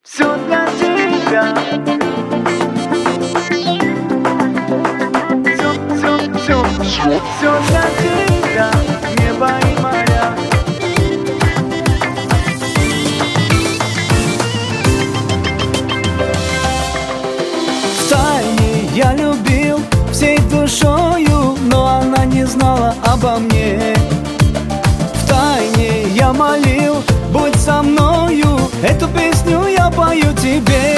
Все для тебя. Все для тебя. Небо и моря. Втайне я любил всей душою, но она не знала обо мне. Втайне я молил, будь со мною, эту песню я пою тебе.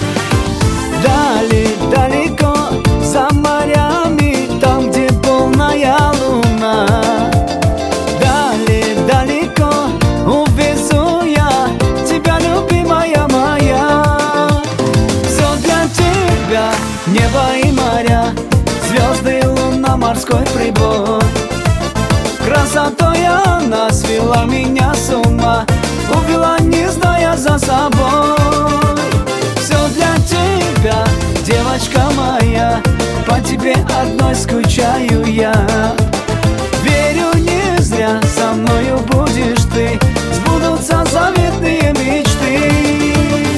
Дали, далеко, за морями, там, где полная луна. Дали, далеко, увезу я тебя, любимая моя. Все для тебя, небо и моря, звезды, луна, морской прибой. Красотой она свела меня с ума, увела, не зная за собой. Все для тебя, девочка моя, по тебе одной скучаю я. Верю, не зря со мною будешь ты, сбудутся заветные мечты.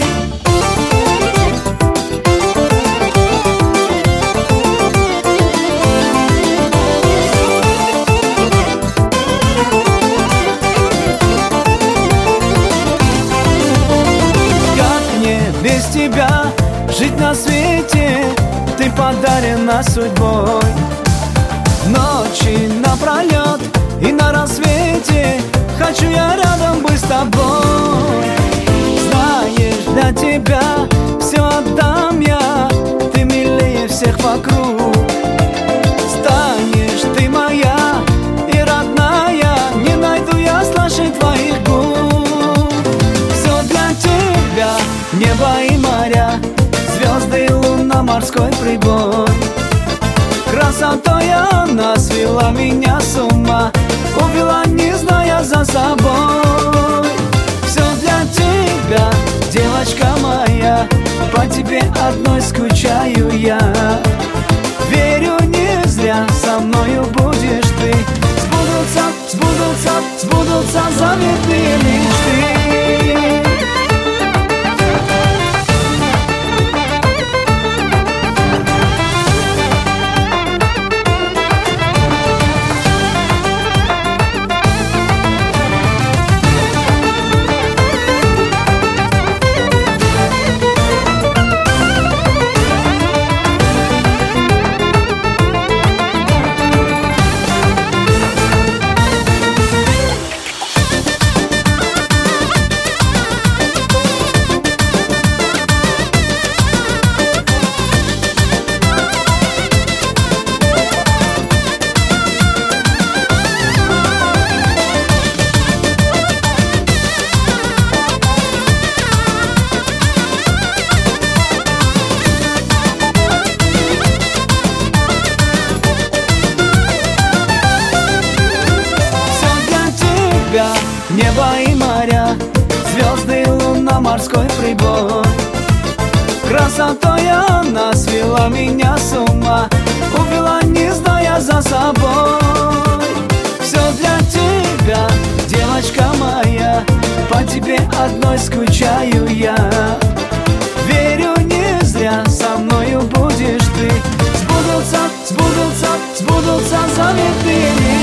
Без тебя жить на свете, ты подарена судьбой. Ночи напролет и на рассвете хочу я рядом быть с тобой. Знаешь, для тебя все отдам я, ты милее всех вокруг. Станешь ты моя и родная, не найду я слаще твоих губ. Все для тебя, небо и моря, звезды, луна, морской прибой. Красотой она свела меня с ума, увела, не зная за собой. Все для тебя, девочка моя, по тебе одной скучаю я. Верю, не зря со мною будешь ты, сбудутся, сбудутся, сбудутся заветные мечты. Небо и моря, звезды, луна, морской прибой. Красотой она свела меня с ума, увела, не зная за собой. Все для тебя, девочка моя, по тебе одной скучаю я. Верю, не зря со мною будешь ты, сбудутся, сбудутся, сбудутся заветные мечты.